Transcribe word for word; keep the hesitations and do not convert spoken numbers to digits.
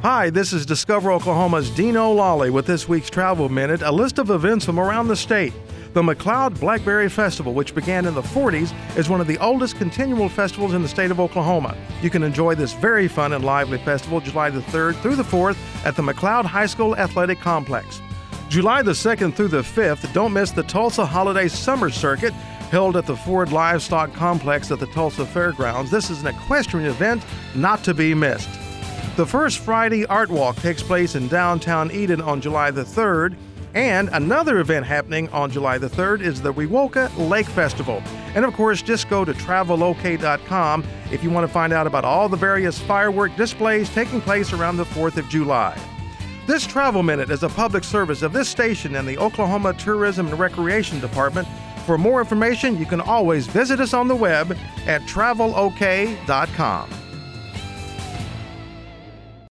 Hi, this is Discover Oklahoma's Dean O'Lally with this week's Travel Minute, a list of events from around the state. The McLeod Blackberry Festival, which began in the forties, is one of the oldest continual festivals in the state of Oklahoma. You can enjoy this very fun and lively festival July the third through the fourth at the McLeod High School Athletic Complex. July the second through the fifth, don't miss the Tulsa Holiday Summer Circuit, held at the Ford Livestock Complex at the Tulsa Fairgrounds. This is an equestrian event not to be missed. The first Friday Art Walk takes place in downtown Eden on July the third, and another event happening on July the third is the Wewoka Lake Festival. And of course, just go to travel o k dot com if you want to find out about all the various firework displays taking place around the fourth of July. This Travel Minute is a public service of this station and the Oklahoma Tourism and Recreation Department. For more information, you can always visit us on the web at travel o k dot com.